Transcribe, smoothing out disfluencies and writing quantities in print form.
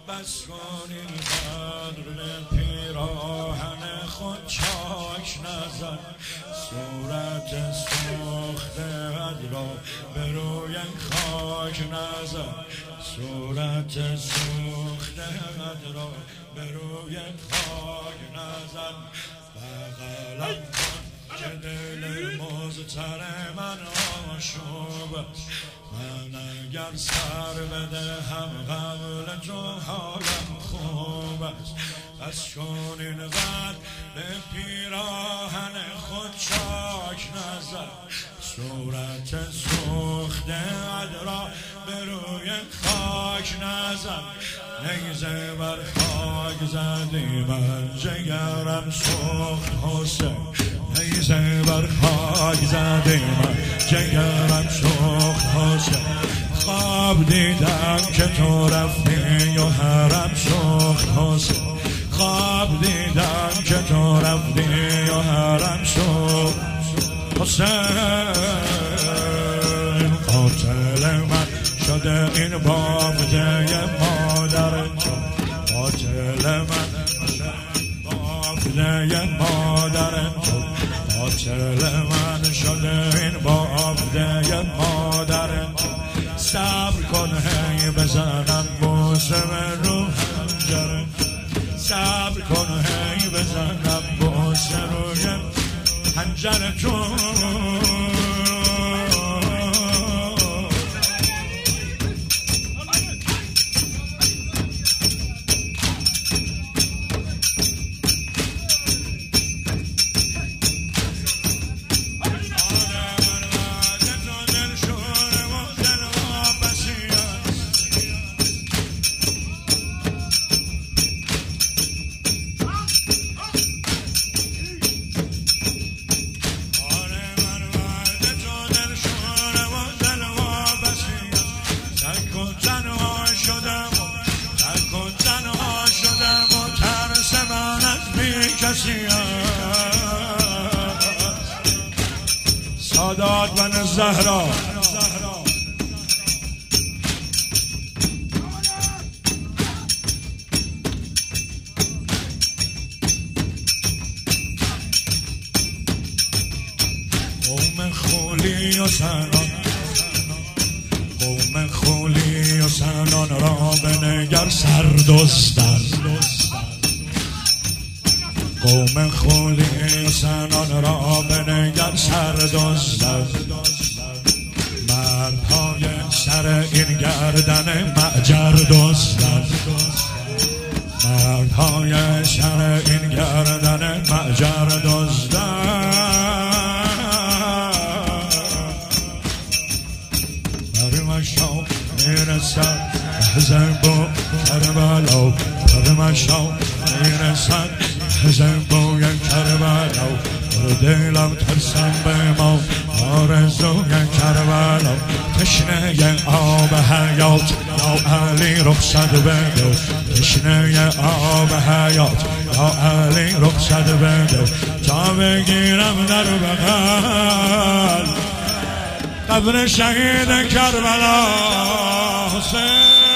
بس کن این قدر پیراهن خود چاک نزن، صورت سوخته را به روی خاک نزن، صورت سوخته را به روی خاک نزن. بغلم کن که دل مضطر من آشوب است، من اگر سر بدهم قبل تو حالم خوب است. بس کن این قدر به پیراهن خود چاک نزن، صورت سوخته را به روی خاک نزن. نیزه بر خاک زدی من جگرم سوخت حسین، نیزه بر خاک زدی من جگرم سوخت حسین. خواب دیدم که تو رفتی و حرم سوخت حسین، خواب دیدم که تو رفتی و حرم سوخت حسین. قاتل من شده این بابده مادر تو، قاتل من بابده مادر تو، قاتل من شده این بابده مادر تو. صبر کن هی بزنم بوسه رو حنجره، صبر کن هی بزنم بوسه روی حنجره تو. سادات بن زهرا قوم خولی و سنان، قوم خولی و سنان را بنگر سردستر، قوم خولی و سنان را بنگر سردستر. مردهای سر این گردن معجر دزدن، مردهای سر این گردن معجر دزدن. برمشا میرسد حزن با کربلا، برمشا میرسد حزن با کربلا. دلم ترسم به ما آرزوی کربلا، تشنه آب حیات یا علی رخصت بده، تشنه آب حیات یا علی رخصت بده. تا بگیرم در بغل قبر شهید کربلا حسین.